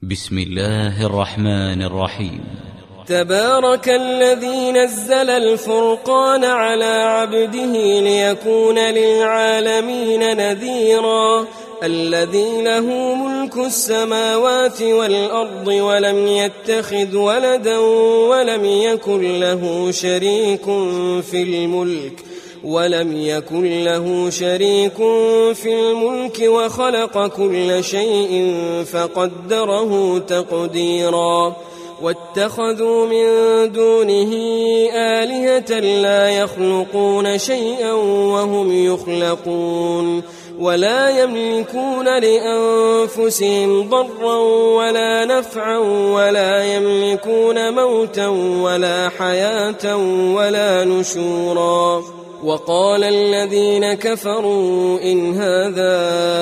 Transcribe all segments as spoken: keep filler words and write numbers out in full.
بسم الله الرحمن الرحيم. تبارك الذي نزل الفرقان على عبده ليكون للعالمين نذيرا الذي له ملك السماوات والأرض ولم يتخذ ولدا ولم يكن له شريك في الملك ولم يكن له شريك في الملك وخلق كل شيء فقدره تقديرا واتخذوا من دونه آلهة لا يخلقون شيئا وهم يخلقون ولا يملكون لأنفسهم ضرا ولا نفعا ولا يملكون موتا ولا حياة ولا نشورا. وقال الذين كفروا إن هذا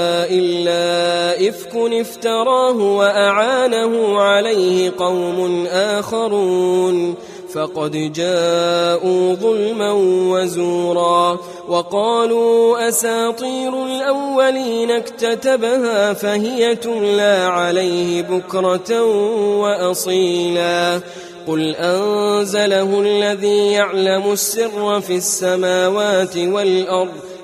إلا إفك افتراه وأعانه عليه قوم آخرون فقد جاءوا ظلما وزورا. وقالوا أساطير الأولين اكتتبها فهي تملى عليه بكرة وأصيلا. قل أنزله الذي يعلم السر في السماوات والأرض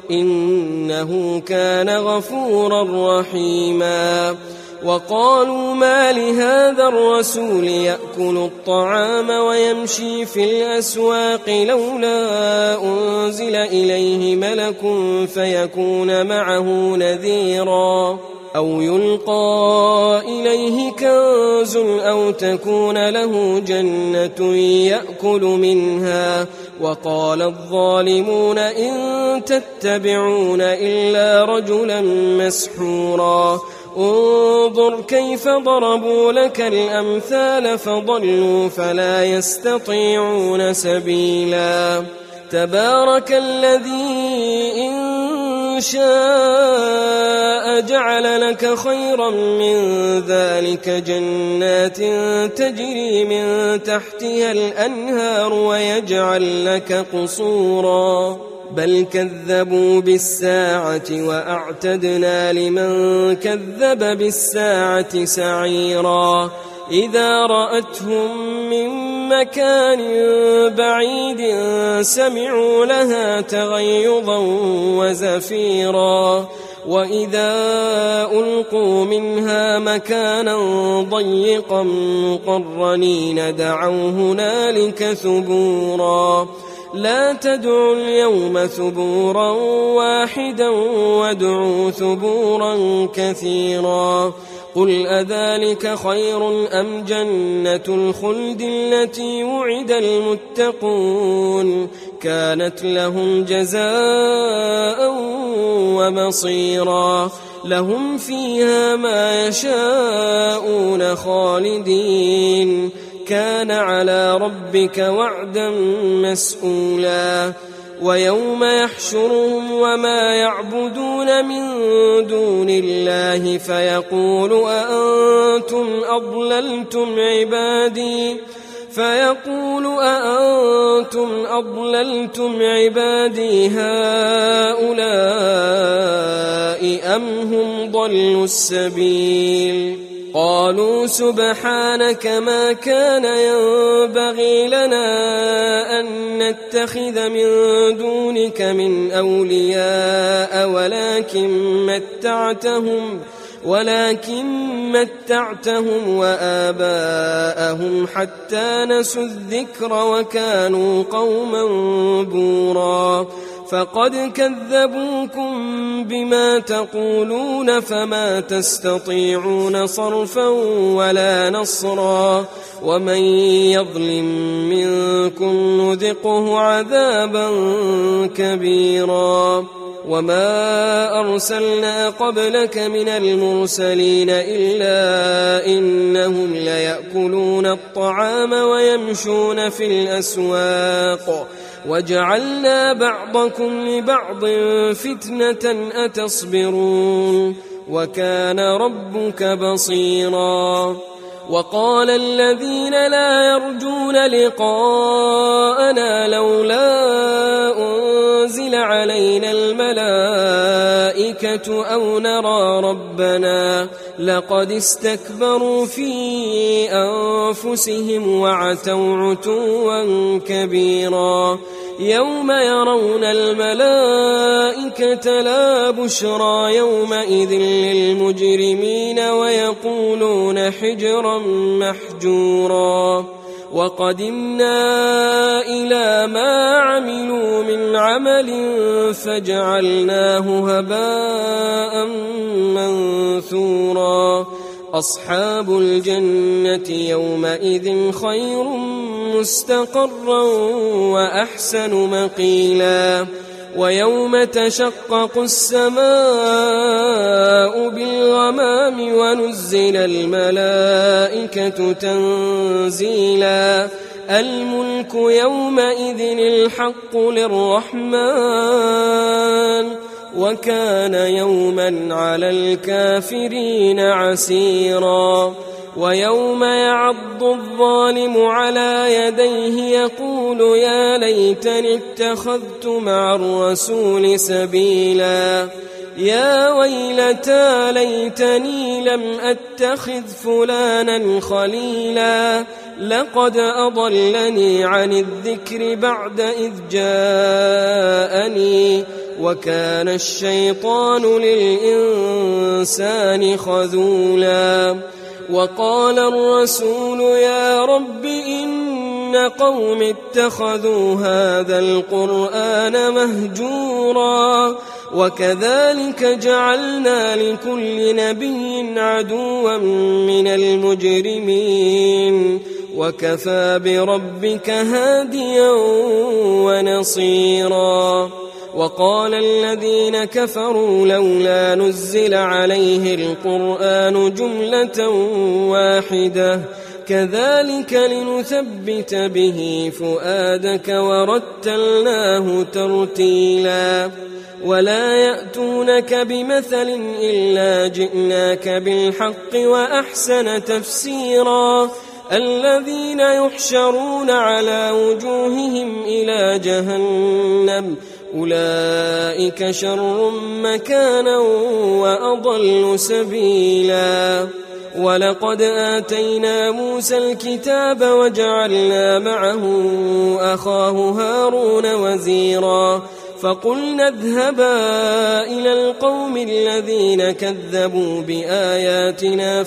إنه كان غفورا رحيما. وقالوا ما لهذا الرسول يأكل الطعام ويمشي في الأسواق لولا أنزل إليه ملك فيكون معه نذيرا أو يلقى إليه كنز أو تكون له جنة يأكل منها. وقال الظالمون إن تتبعون إلا رجلا مسحورا. انظر كيف ضربوا لك الأمثال فضلوا فلا يستطيعون سبيلا. تبارك الذي إن شاء جعل لك خيرا من ذلك جنات تجري من تحتها الأنهار ويجعل لك قصورا بل كذبوا بالساعة وأعتدنا لمن كذب بالساعة سعيرا. إذا رأتهم من مكان بعيد سمعوا لها تغيظا وزفيرا وإذا ألقوا منها مكانا ضيقا مقرنين دعوا هنالك ثبورا. لا تدعوا اليوم ثبورا واحدا وادعوا ثبورا كثيرا. قل أذلك خير أم جنة الخلد التي وعد المتقون كانت لهم جزاء ومصيرا. لهم فيها ما يشاءون خالدين كان على ربك وعدا مسئولا. ويوم يحشرهم وما يعبدون من دون الله فيقول أأنتم أضللتم عبادي فيقول أأنتم أضللتم عبادي هؤلاء أم هم ضلوا السبيل. قالوا سبحانك ما كان ينبغي لنا أن نتخذ من دونك من أولياء ولكن متعتهم ولكن متعتهم وآباءهم حتى نسوا الذكر وكانوا قوما بورا. فقد كذبوكم بما تقولون فما تستطيعون صرفا ولا نصرا. ومن يظلم منكم نذقه عذابا كبيرا. وما أرسلنا قبلك من المرسلين إلا إنهم ليأكلون الطعام ويمشون في الأسواق وجعلنا بعضكم لبعض فتنة أتصبرون وكان ربك بصيرا. وقال الذين لا يرجون لقاءنا لولا أنزل علينا الملائكة أو نرى ربنا لقد استكبروا في أنفسهم وعتوا عتوا كبيرا يوم يرون الملائكة لا بشرى يومئذ للمجرمين ويقولون حجرا محجورا وقدمنا إلى ما عملوا من عمل فجعلناه هباء منثورا أصحاب الجنة يومئذ خير مستقرا وأحسن مقيلا ويوم تشقق السماء بالغمام ونزل الملائكة تنزيلا الملك يومئذ الحق للرحمن وكان يوما على الكافرين عسيرا ويوم يعض الظالم على يديه يقول يا ليتني اتخذت مع الرسول سبيلا يا ويلتى ليتني لم أتخذ فلانا خليلا لقد أضلني عن الذكر بعد إذ جاءني وكان الشيطان للإنسان خذولا وقال الرسول يا رب إن قوم اتخذوا هذا القرآن مهجورا وكذلك جعلنا لكل نبي عدوا من المجرمين وكفى بربك هاديا ونصيرا وقال الذين كفروا لولا نزل عليه القرآن جملة واحدة كذلك لنثبت به فؤادك ورتلناه ترتيلا ولا يأتونك بمثل إلا جئناك بالحق وأحسن تفسيرا الذين يحشرون على وجوههم إلى جهنم أولئك شر مكانا وأضل سبيلا ولقد آتينا موسى الكتاب وجعلنا معه أخاه هارون وزيرا فقلنا اذهبا إلى القوم الذين كذبوا بآياتنا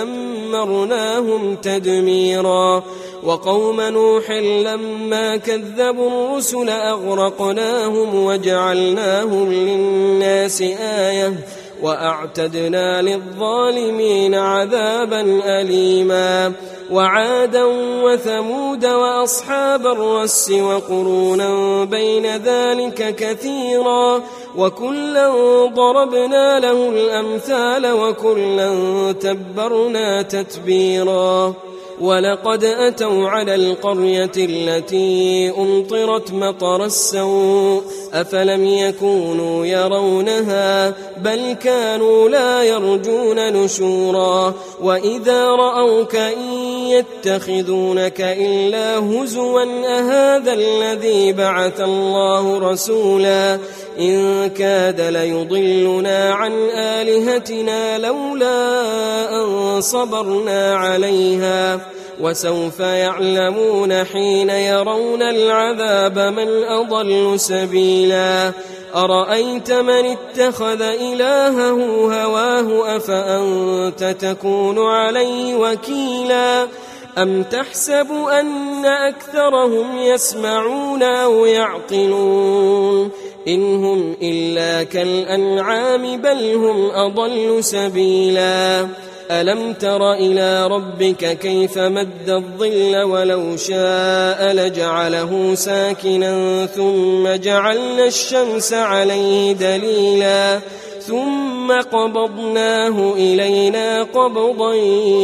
فدمرناهم تدميرا وقوم نوح لما كذبوا الرسل أغرقناهم وجعلناهم للناس آية وأعتدنا للظالمين عذابا أليما وعادا وثمود وأصحاب الرس وقرونا بين ذلك كثيرا وكلا ضربنا له الأمثال وكلا تبرنا تتبيرا ولقد أتوا على القرية التي أمطرت مطر السوء أفلم يكونوا يرونها بل كانوا لا يرجون نشورا وإذا رأوك إن يتخذونك إلا هزوا أهذا الذي بعث الله رسولا إن كاد ليضلنا عن آلهتنا لولا أن صبرنا عليها وسوف يعلمون حين يرون العذاب من أضل سبيلا أرأيت من اتخذ إلهه هواه أفأنت تكون عليه وكيلا أم تحسب أن أكثرهم يسمعون أو يعقلون إن هم إلا كالأنعام بل هم أضل سبيلا ألم تر إلى ربك كيف مد الظل ولو شاء لجعله ساكنا ثم جعلنا الشمس عليه دليلا ثم قبضناه إلينا قبضا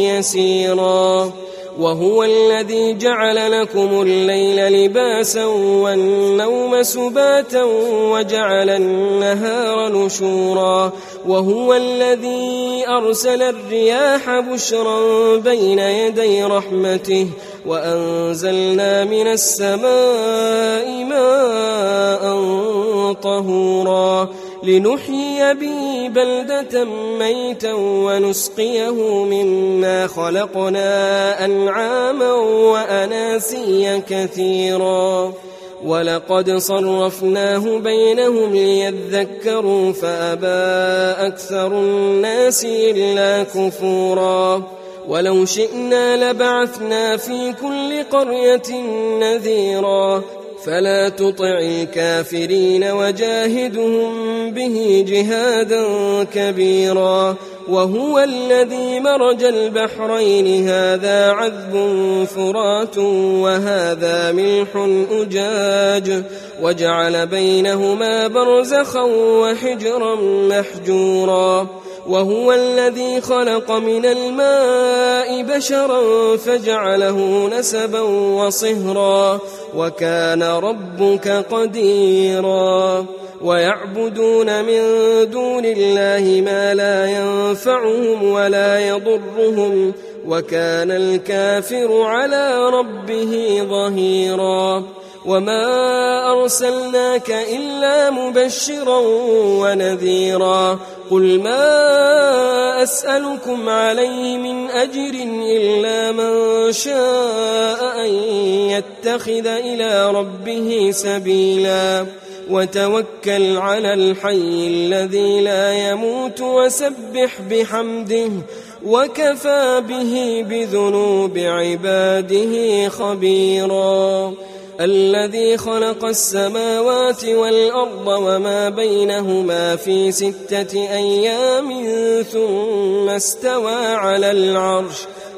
يسيرا وهو الذي جعل لكم الليل لباسا والنوم سباتا وجعل النهار نشورا وهو الذي أرسل الرياح بشرا بين يدي رحمته وأنزلنا من السماء ماء طهورا لنحيي به بلدة ميتا ونسقيه مما خلقنا أنعاما وأناسيا كثيرا ولقد صرفناه بينهم ليذكروا فأبى أكثر الناس إلا كفورا ولو شئنا لبعثنا في كل قرية نذيرا فلا تطع الكافرين وجاهدهم به جهادا كبيرا وهو الذي مرج البحرين هذا عذب فرات وهذا ملح أجاج وجعل بينهما برزخا وحجرا محجورا وهو الذي خلق من الماء بشرا فجعله نسبا وصهرا وكان ربك قديرا ويعبدون من دون الله ما لا ينفعهم ولا يضرهم وكان الكافر على ربه ظهيرا وما أرسلناك إلا مبشرا ونذيرا قل ما أسألكم عليه من أجر إلا من شاء أن يتخذ إلى ربه سبيلا وتوكل على الحي الذي لا يموت وسبح بحمده وكفى به بذنوب عباده خبيرا الذي خلق السماوات والأرض وما بينهما في ستة أيام ثم استوى على العرش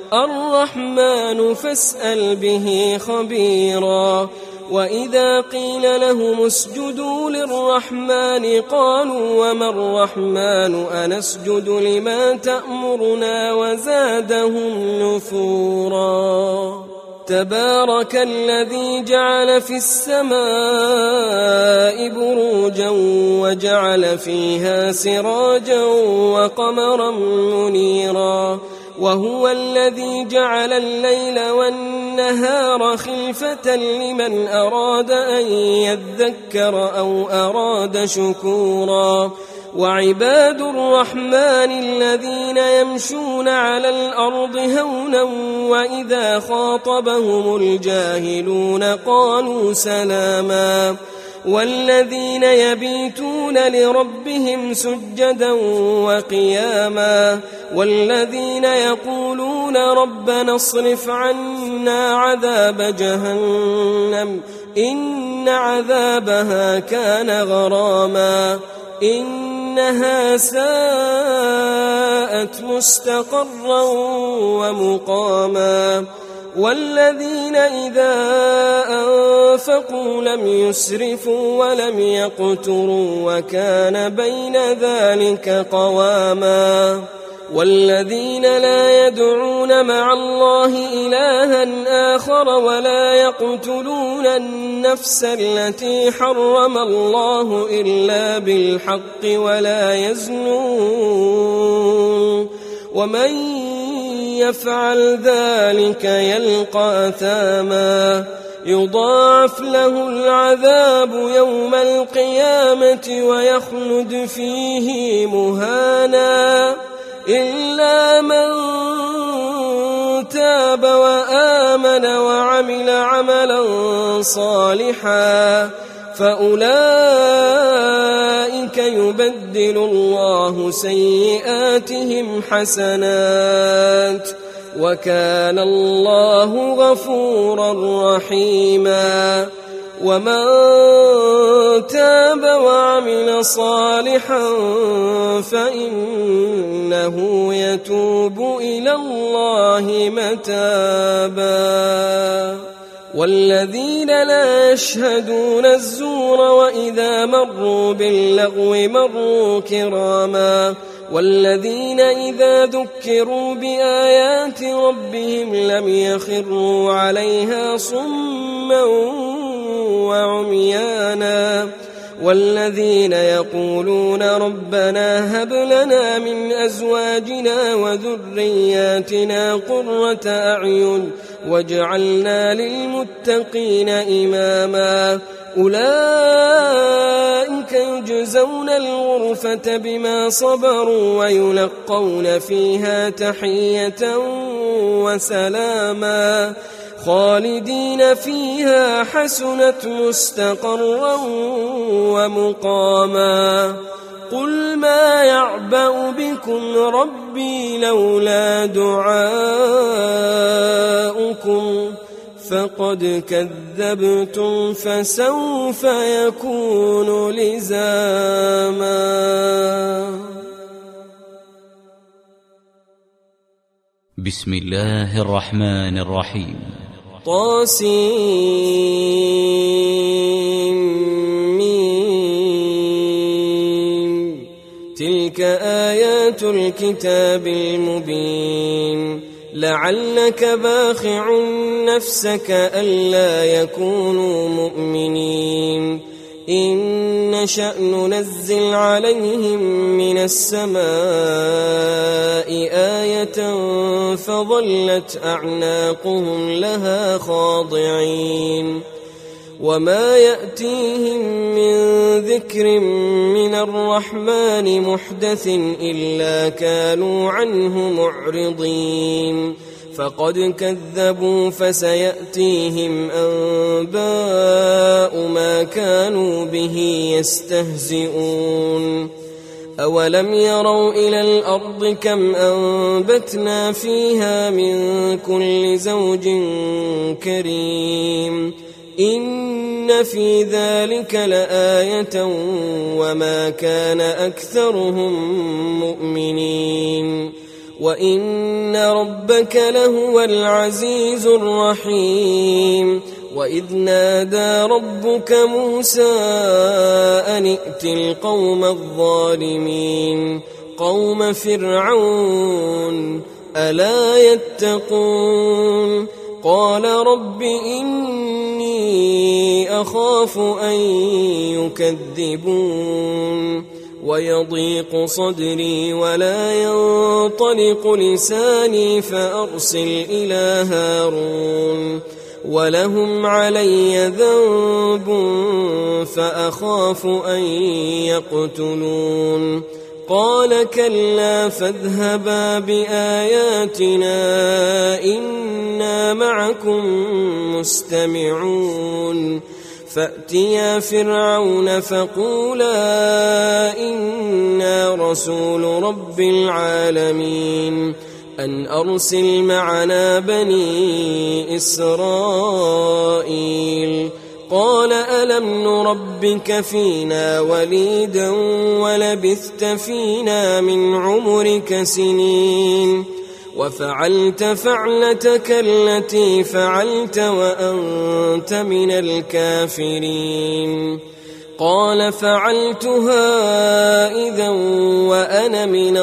الرحمن فاسأل به خبيرا وإذا قيل لهم اسجدوا للرحمن قالوا وما الرحمن أنسجد لما تأمرنا وزادهم نفورا تبارك الذي جعل في السماء بروجا وجعل فيها سراجا وقمرا منيرا وهو الذي جعل الليل والنهار خلفة لمن أراد أن يذكر أو أراد شكورا وعباد الرحمن الذين يمشون على الأرض هونا وإذا خاطبهم الجاهلون قالوا سلاما والذين يبيتون لربهم سجدا وقياما والذين يقولون ربنا اصرف عنا عذاب جهنم إن عذابها كان غراما إنها ساءت مستقرا ومقاما والذين إذا أنفقوا لم يسرفوا ولم يقتروا وكان بين ذلك قواما والذين لا يدعون مع الله إلها آخر ولا يقتلون النفس التي حرم الله إلا بالحق ولا يزنون ومن يفعل ذلك يلقى أثاما يضاعف له العذاب يوم القيامة ويخلد فيه مهانا إلا من تاب وآمن وعمل عملا صالحا فأولئك يبدل الله سيئاتهم حسنات وكان الله غفورا رحيما ومن تاب وعمل صالحا فإنه يتوب إلى الله متابا والذين لا يشهدون الزور وإذا مروا باللغو مروا كراما والذين إذا ذكروا بآيات ربهم لم يخروا عليها صما وعميانا والذين يقولون ربنا هب لنا من أزواجنا وذرياتنا قرة أعين واجعلنا للمتقين إماما أولئك يجزون الغرفة بما صبروا ويلقون فيها تحية وسلاما خالدين فيها حسنت مستقرا ومقاما قل ما يعبأ بكم ربي لولا دعاؤكم فقد كذبتم فسوف يكون لزاما. بسم الله الرحمن الرحيم. طاسين تلك آيات الكتاب المبين لعلك باخع نفسك ألا يكونوا مؤمنين إن نشأ ننزل عليهم من السماء آية فظلت أعناقهم لها خاضعين وما يأتيهم من ذكر من الرحمن محدث إلا كانوا عنه معرضين فقد كذبوا فسيأتيهم أنباء ما كانوا به يستهزئون أولم يروا إلى الأرض كم أنبتنا فيها من كل زوج كريم إن في ذلك لآية وما كان أكثرهم مؤمنين وإن ربك لهو العزيز الرحيم وإذ نادى ربك موسى أن ائت القوم الظالمين قوم فرعون ألا يتقون قال رب إني أخاف أن يكذبون ويضيق صدري ولا ينطلق لساني فأرسل إلى هارون ولهم علي ذنب فأخاف أن يقتلون قال كلا فاذهبا بآياتنا إنا معكم مستمعون فأتيا فرعون فقولا إنا رسول رب العالمين أن أرسل معنا بني إسرائيل قال ألم نربك فينا وليدا ولبثت فينا من عمرك سنين وفعلت فعلتك التي فعلت وأنت من الكافرين قال فعلتها إذا وأنا من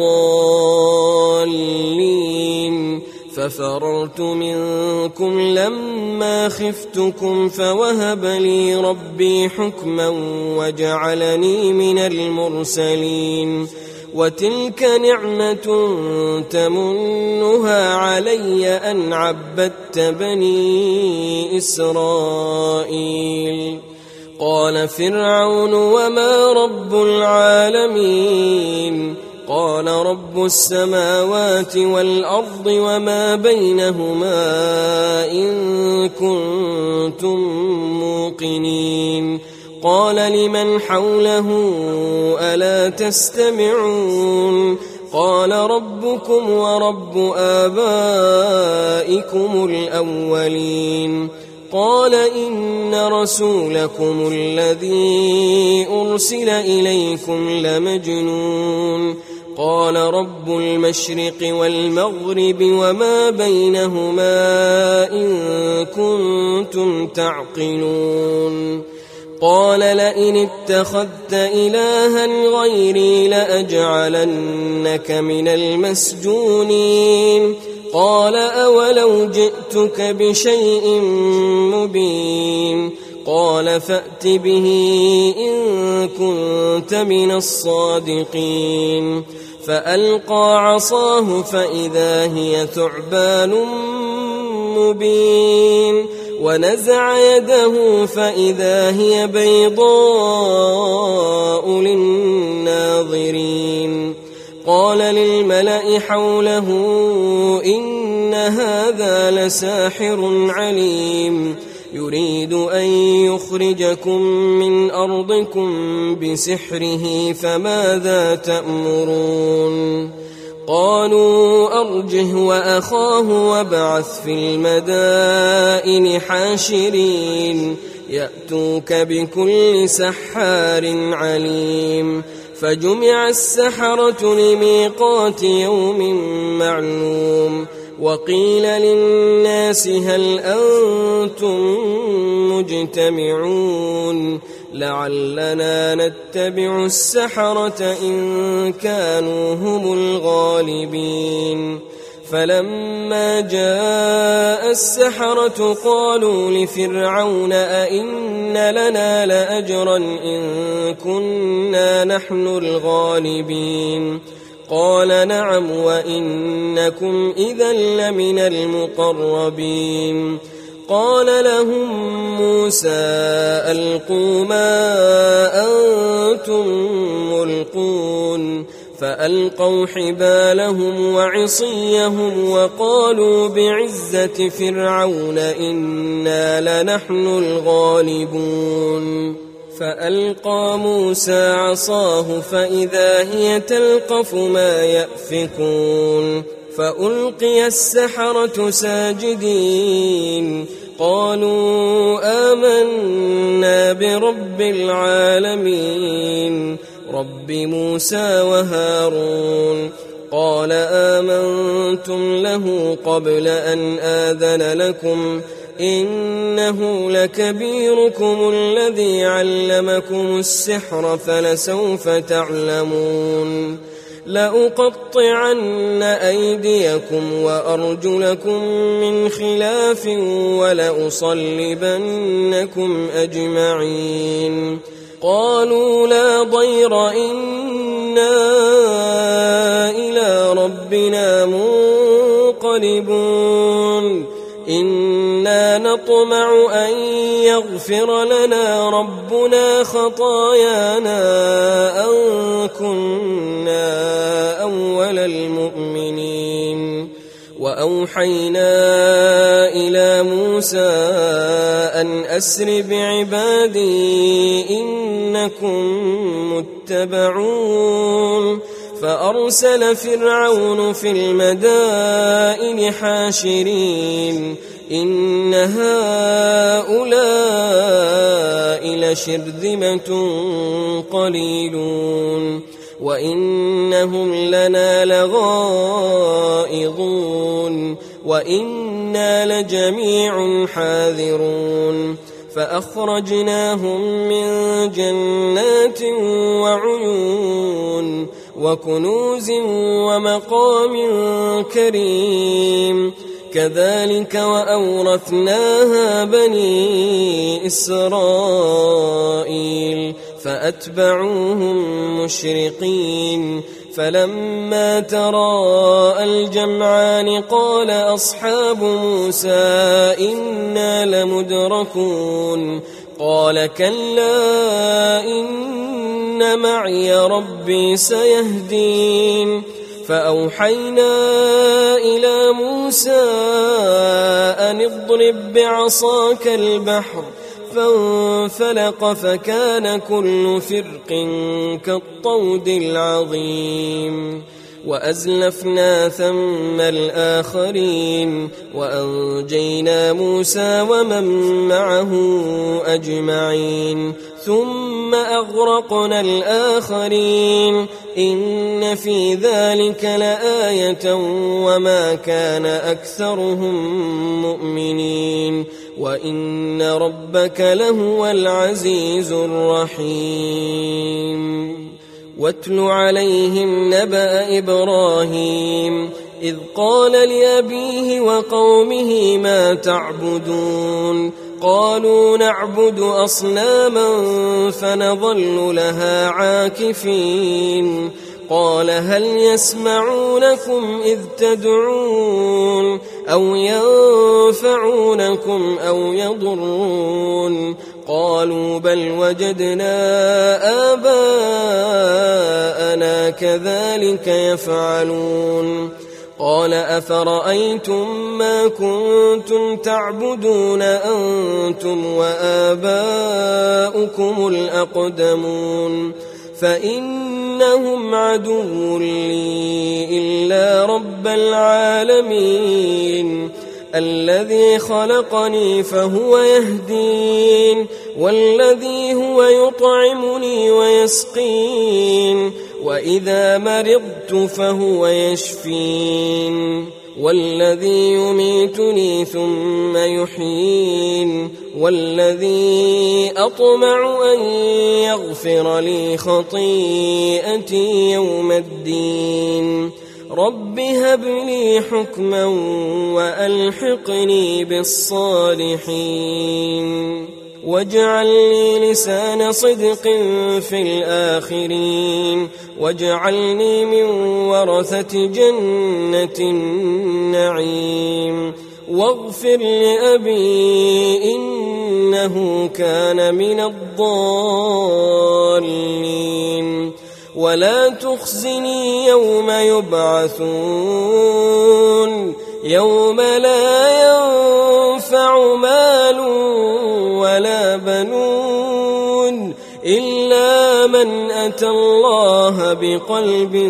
الضالين ففررت منكم لما خفتكم فوهب لي ربي حكما وجعلني من المرسلين وتلك نعمة تمنها علي أن عبدت بني إسرائيل قال فرعون وما رب العالمين قال رب السماوات والأرض وما بينهما إن كنتم موقنين قال لمن حوله ألا تستمعون قال ربكم ورب آبائكم الأولين قال إن رسولكم الذي أرسل إليكم لمجنون قال رب المشرق والمغرب وما بينهما إن كنتم تعقلون قال لئن اتخذت إلها غيري لأجعلنك من المسجونين قال أولو جئتك بشيء مبين قال فأت به إن كنت من الصادقين فألقى عصاه فإذا هي ثعبان مبين ونزع يده فإذا هي بيضاء للناظرين قال للملأ حوله إن هذا لساحر عليم يريد أن يخرجكم من أرضكم بسحره فماذا تأمرون قالوا أرجه وأخاه وابعث في المدائن حاشرين يأتوك بكل سحار عليم فجمع السحرة لميقات يوم معلوم وقيل للناس هل أنتم مجتمعون لعلنا نتبع السحرة إن كانوا هم الغالبين فلما جاء السحرة قالوا لفرعون أئن لنا لأجرا إن كنا نحن الغالبين قال نعم وإنكم إذا لمن المقربين قال لهم موسى ألقوا ما أنتم ملقون فألقوا حبالهم وعصيهم وقالوا بعزة فرعون إنا لنحن الغالبون فألقى موسى عصاه فإذا هي تلقف ما يأفكون فألقي السحرة ساجدين قالوا آمنا برب العالمين رب موسى وهارون قال آمنتم له قبل أن آذن لكم إنه لكبيركم الذي علمكم السحر فلسوف تعلمون لأقطعن أيديكم وأرجلكم من خلاف ولأصلبنكم أجمعين قالوا لا ضير إنا إلى ربنا منقلبون إنا نطمع أن يغفر لنا ربنا خطايانا أن كنا أول المؤمنين وأوحينا إلى موسى أن أسر بعبادي إنكم متبعون فأرسل فرعون في المدائن حاشرين إن هؤلاء لشرذمة قليلون وإنهم لنا لغائظون وإنا لجميع حاذرون فأخرجناهم من جنات وعيون وكنوز ومقام كريم كذلك وأورثناها بني إسرائيل فأتبعوهم مشرقين فلما تراءى الجمعان قال أصحاب موسى إنا لمدركون قال كلا إن معي ربي سيهدين فأوحينا إلى موسى أن اضرب بعصاك البحر فانفلق فكان كل فرق كالطود العظيم وأزلفنا ثم الآخرين وأنجينا موسى ومن معه أجمعين ثم أغرقنا الآخرين إن في ذلك لآية وما كان أكثرهم مؤمنين وإن ربك لهو العزيز الرحيم واتل عليهم نبأ إبراهيم إذ قال لأبيه وقومه ما تعبدون قالوا نعبد أصناما فنظل لها عاكفين قال هل يسمعونكم إذ تدعون أو ينفعونكم أو يضرون قالوا بل وجدنا آباءنا كذلك يفعلون قال أفرأيتم ما كنتم تعبدون أنتم وآباؤكم الأقدمون فإنهم عدو لي إلا رب العالمين الذي خلقني فهو يهدين والذي هو يطعمني ويسقين وإذا مرضت فهو يشفين والذي يميتني ثم يحيين والذي أطمع أن يغفر لي خطيئتي يوم الدين رب هب لي حكما وألحقني بالصالحين واجعل لي لسان صدق في الآخرين واجعلني من ورثة جنة النعيم واغفر لأبي إنه كان من الضالين ولا تخزني يوم يبعثون يوم لا ينفع مال ولا بنون إلا من أتى الله بقلب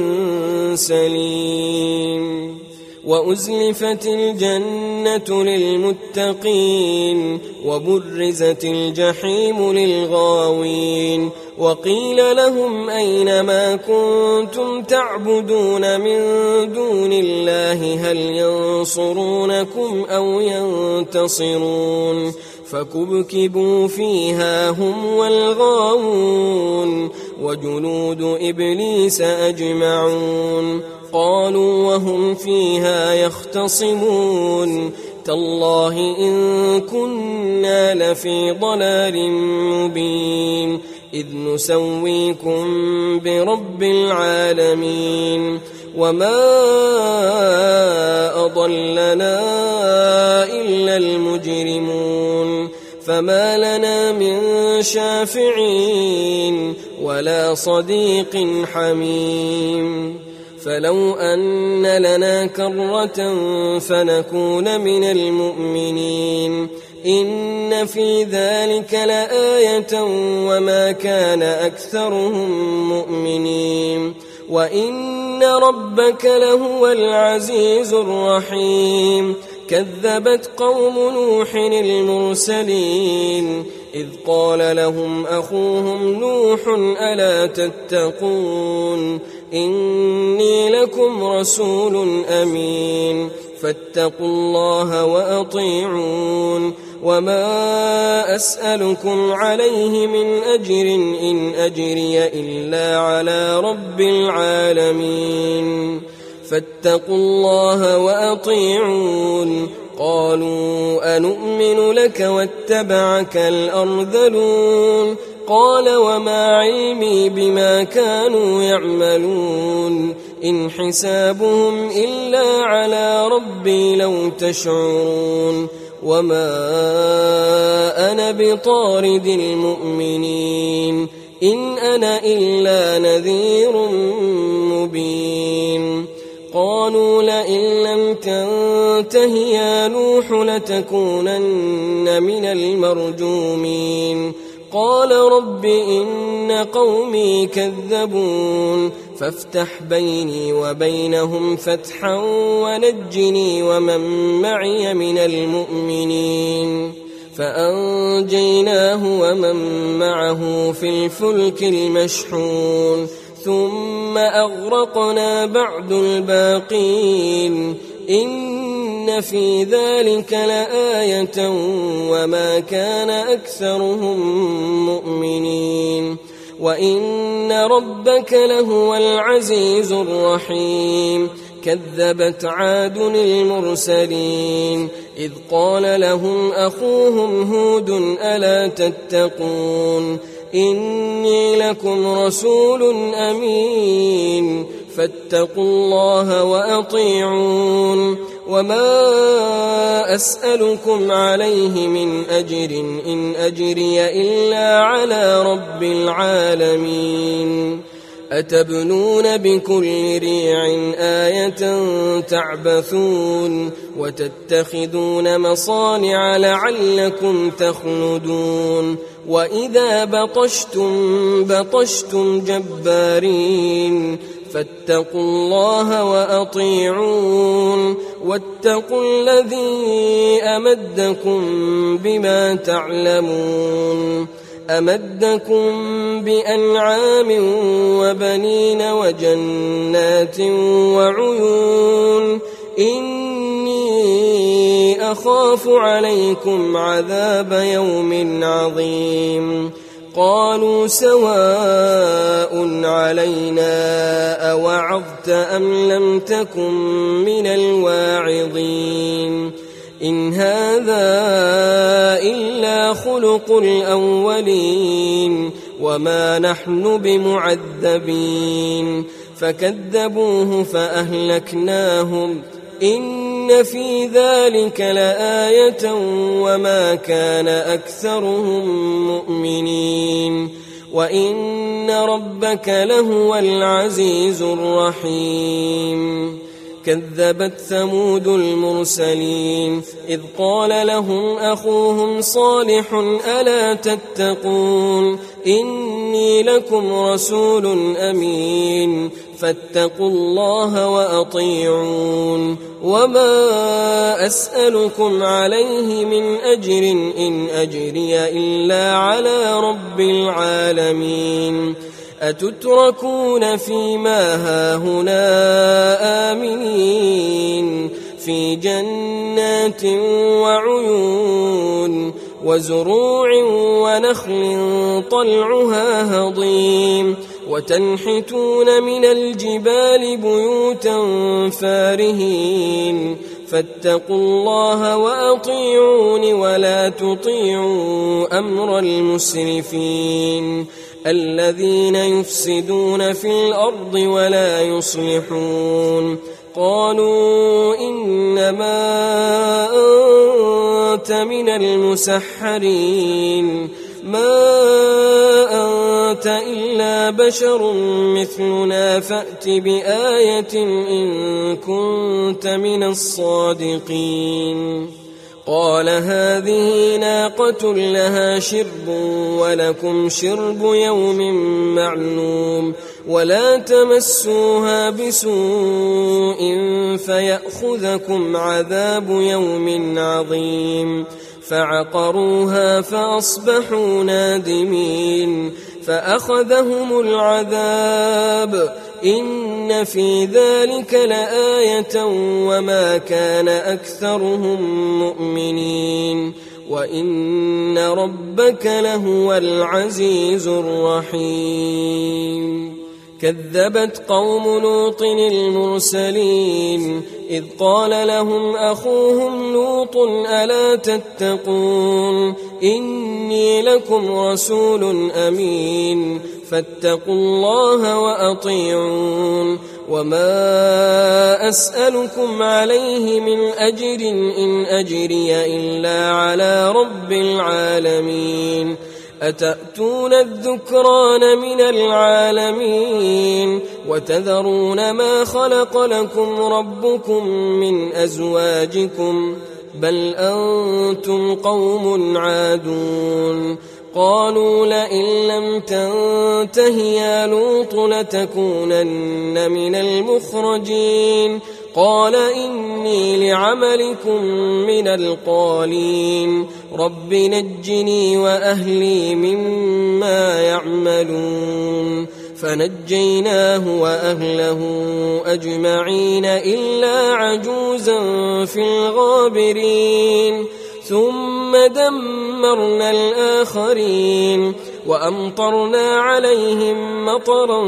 سليم وأزلفت الجنة للمتقين وبرزت الجحيم للغاوين وقيل لهم أين ما كنتم تعبدون من دون الله هل ينصرونكم أو ينتصرون فكبكبوا فيها هم والغاوون وجنود إبليس أجمعون قالوا وهم فيها يختصمون تالله إن كنا لفي ضلال مبين إذ نسويكم برب العالمين وما أضلنا إلا المجرمون فما لنا من شافعين ولا صديق حميم فلو أن لنا كرة فنكون من المؤمنين إن في ذلك لآية وما كان أكثرهم مؤمنين وإن ربك لهو العزيز الرحيم كذبت قوم نوح المرسلين إذ قال لهم أخوهم نوح ألا تتقون إني لكم رسول أمين فاتقوا الله وأطيعون وما أسألكم عليه من أجر إن أجري إلا على رب العالمين فاتقوا الله وأطيعون قالوا أنؤمن لك واتبعك الأرذلون قال وما علمي بما كانوا يعملون إن حسابهم إلا على ربي لو تشعرون وما أنا بطارد المؤمنين إن أنا إلا نذير مبين قالوا لئن لم تنته يا نوح لتكونن من المرجومين قال رب إن قومي كذبون فافتح بيني وبينهم فتحا ونجني ومن معي من المؤمنين فأنجيناه ومن معه في الفلك المشحون ثم أغرقنا بعد الباقين إن في ذلك لآية وما كان أكثرهم مؤمنين وإن ربك لهو العزيز الرحيم كذبت عاد المرسلين إذ قال لهم أخوهم هود ألا تتقون إني لكم رسول أمين فاتقوا الله وأطيعون وما أسألكم عليه من أجر إن أجري إلا على رب العالمين أتبنون بكل ريع آية تعبثون وتتخذون مصانع لعلكم تخلدون وإذا بطشتم بطشتم جبارين فاتقوا الله وأطيعون واتقوا الذي أمدكم بما تعلمون أمدكم بأنعام وبنين وجنات وعيون إني أخاف عليكم عذاب يوم عظيم قالوا سواء علينا أوعظت أم لم تكن من الواعظين إن هذا إلا خلق الأولين وما نحن بمعذبين فكذبوه فأهلكناهم إن في ذلك لآية وما كان أكثرهم مؤمنين وإن ربك لهو العزيز الرحيم كذبت ثمود المرسلين إذ قال لهم أخوهم صالح ألا تتقون إني لكم رسول أمين فاتقوا الله وأطيعون وما أسألكم عليه من أجر إن أجري إلا على رب العالمين أتتركون فيما هاهنا آمنين في جنات وعيون وزروع ونخل طلعها هضيم وتنحتون من الجبال بيوتا فارهين فاتقوا الله وأطيعون ولا تطيعوا أمر المسرفين الذين يفسدون في الأرض ولا يصلحون قالوا إنما أنت من المسحرين ما أنت إلا بشر مثلنا فأت بآية إن كنت من الصادقين قال هذه ناقة لها شرب ولكم شرب يوم معلوم ولا تمسوها بسوء فيأخذكم عذاب يوم عظيم فعقروها فأصبحوا نادمين فأخذهم العذاب إن في ذلك لآية وما كان أكثرهم مؤمنين وإن ربك لهو العزيز الرحيم كذبت قوم لوط المرسلين إذ قال لهم أخوهم لوط ألا تتقون إني لكم رسول أمين فاتقوا الله وأطيعون وما أسألكم عليه من أجر إن أجري إلا على رب العالمين أتأتون الذكران من العالمين وتذرون ما خلق لكم ربكم من أزواجكم بل أنتم قوم عادون قالوا لئن لم تنته يا لوط لتكونن من المخرجين قال إني لعملكم من القالين رب نجني وأهلي مما يعملون فنجيناه وأهله أجمعين إلا عجوزا في الغابرين ثم دمرنا الآخرين وأمطرنا عليهم مطرا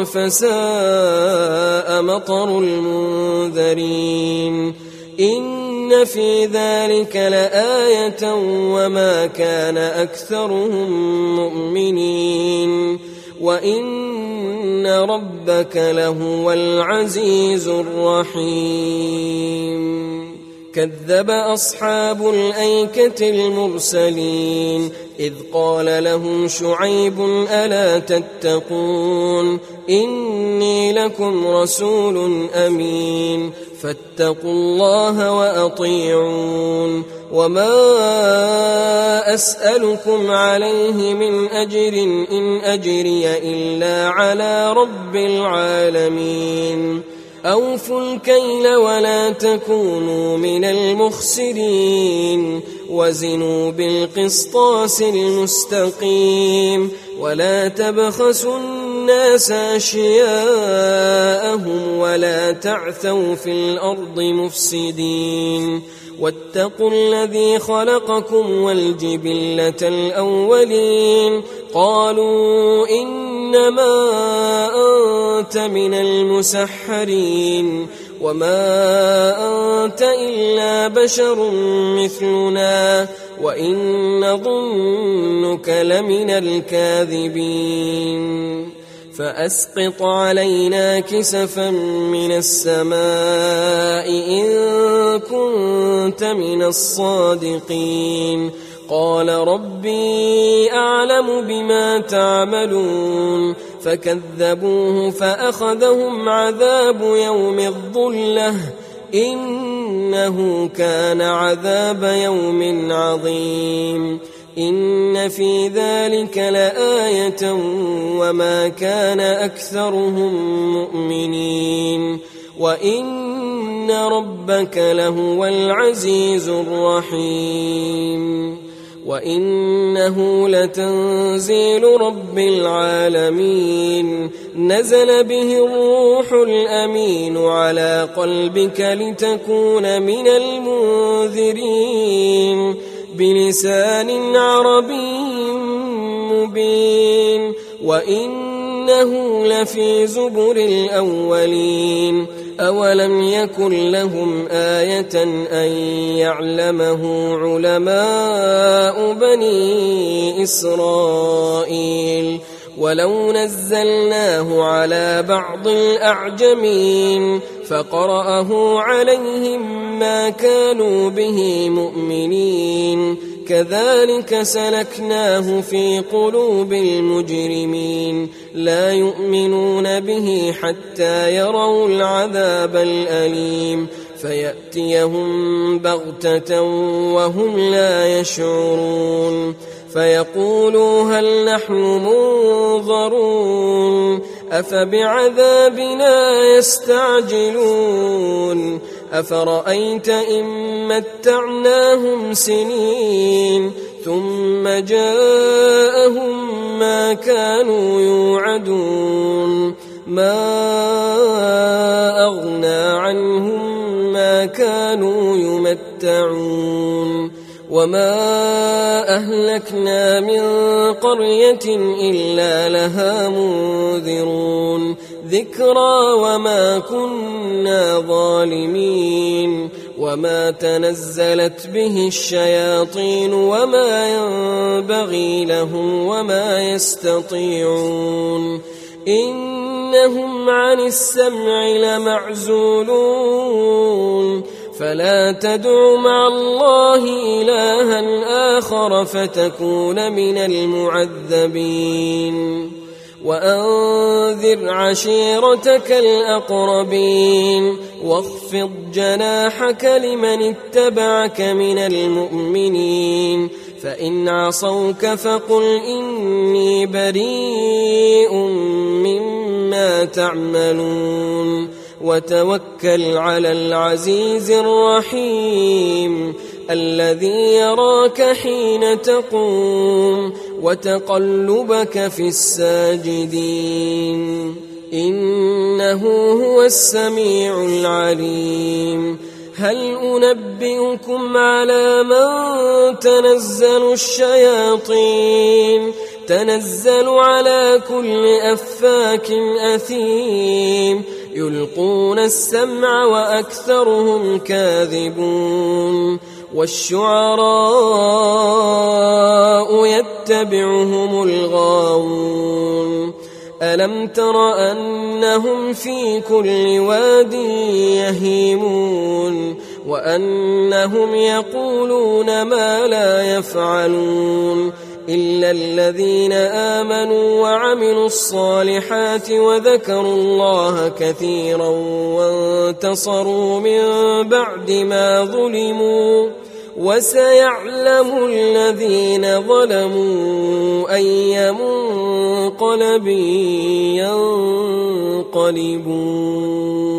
فساء مطر المنذرين إن في ذلك لآية وما كان أكثرهم مؤمنين وإن ربك لهو العزيز الرحيم كذب أصحاب الأيكة المرسلين إذ قال لهم شعيب ألا تتقون إني لكم رسول أمين فاتقوا الله وأطيعون وما أسألكم عليه من أجر إن أجري إلا على رب العالمين أوفوا الكيل ولا تكونوا من المخسرين وزنوا بالقسطاس المستقيم ولا تبخسوا الناس أشياءهم ولا تعثوا في الأرض مفسدين واتقوا الذي خلقكم والجبلة الأولين قالوا إنما أنت من المسحرين وما أنت إلا بشر مثلنا وإن نظنك لمن الكاذبين فأسقط علينا كسفا من السماء إن كنت من الصادقين قال ربي أعلم بما تعملون فكذبوه فأخذهم عذاب يوم الظلة إنه كان عذاب يوم عظيم إن في ذلك لآية وما كان أكثرهم مؤمنين وإن ربك لهو العزيز الرحيم وإنه لتنزيل رب العالمين نزل به الروح الأمين على قلبك لتكون من المنذرين بلسان عربي مبين وإنه لفي زبر الأولين أولم يكن لهم آية أن يعلمه علماء بني إسرائيل ولو نزلناه على بعض الأعجمين فقرأه عليهم ما كانوا به مؤمنين كذلك سلكناه في قلوب المجرمين لا يؤمنون به حتى يروا العذاب الأليم فيأتيهم بغتة وهم لا يشعرون فيقولوا هل نحن منظرون أفبعذابنا يستعجلون أفرأيت إن متعناهم سنين ثم جاءهم ما كانوا يوعدون ما أغنى عنهم ما كانوا يمتعون وما أهلكنا من قرية إلا لها منذرون ذكرى وما كنا ظالمين وما تنزلت به الشياطين وما ينبغي لهم وما يستطيعون إنهم عن السمع لمعزولون فلا تدع مع الله إلها آخر فتكون من المعذبين وأنذر عشيرتك الأقربين واخفض جناحك لمن اتبعك من المؤمنين فإن عصوك فقل إني بريء مما تعملون وتوكل على العزيز الرحيم الذي يراك حين تقوم وتقلبك في الساجدين إنه هو السميع العليم هل أنبئكم على من تنزل الشياطين تنزل على كل أفاك أثيم يلقون السمع وأكثرهم كاذبون والشعراء يتبعهم الغاوون ألم تر أنهم في كل واد يهيمون وأنهم يقولون ما لا يفعلون إلا الذين آمنوا وعملوا الصالحات وذكروا الله كثيرا وانتصروا من بعد ما ظلموا وسيعلم الذين ظلموا أي منقلب ينقلبون.